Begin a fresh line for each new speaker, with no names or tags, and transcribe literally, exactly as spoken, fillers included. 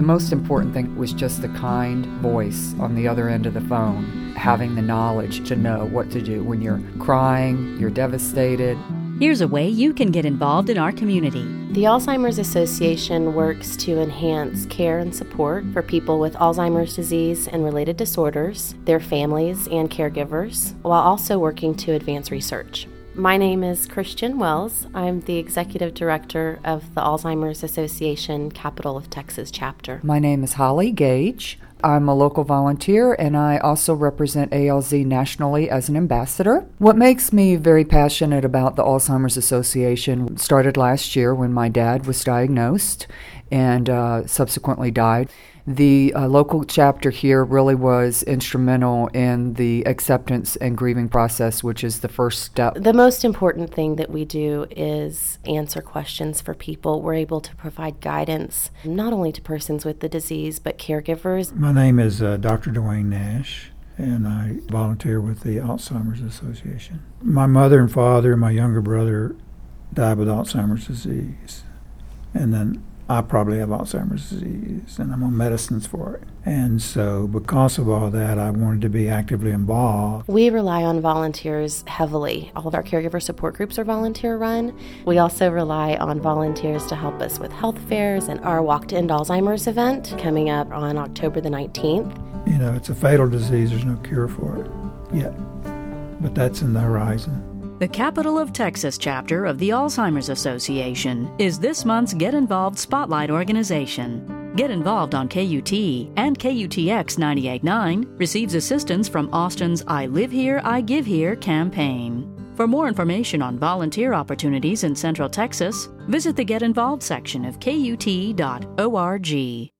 most important thing was just the kind voice on the other end of the phone, having the knowledge to know what to do when you're crying, you're devastated.
Here's a way you can get involved in our community.
The Alzheimer's Association works to enhance care and support for people with Alzheimer's disease and related disorders, their families and caregivers, while also working to advance research. My name is Christian Wells. I'm the Executive Director of the Alzheimer's Association Capital of Texas chapter.
My name is Holly Gage. I'm a local volunteer, and I also represent A L Z nationally as an ambassador. What makes me very passionate about the Alzheimer's Association started last year when my dad was diagnosed and uh, subsequently died. The uh, local chapter here really was instrumental in the acceptance and grieving process, which is the first step.
The most important thing that we do is answer questions for people. We're able to provide guidance not only to persons with the disease, but caregivers.
My name is uh, Doctor Dwayne Nash, and I volunteer with the Alzheimer's Association. My mother and father and my younger brother died with Alzheimer's disease, and then I probably have Alzheimer's disease, and I'm on medicines for it. And so because of all that, I wanted to be actively involved.
We rely on volunteers heavily. All of our caregiver support groups are volunteer-run. We also rely on volunteers to help us with health fairs and our Walk to End Alzheimer's event coming up on October the nineteenth.
You know, it's a fatal disease. There's no cure for it yet, but that's in the horizon.
The Capital of Texas chapter of the Alzheimer's Association is this month's Get Involved Spotlight organization. Get Involved on K U T and K U T X ninety-eight point nine receives assistance from Austin's I Live Here, I Give Here campaign. For more information on volunteer opportunities in Central Texas, visit the Get Involved section of K U T dot org.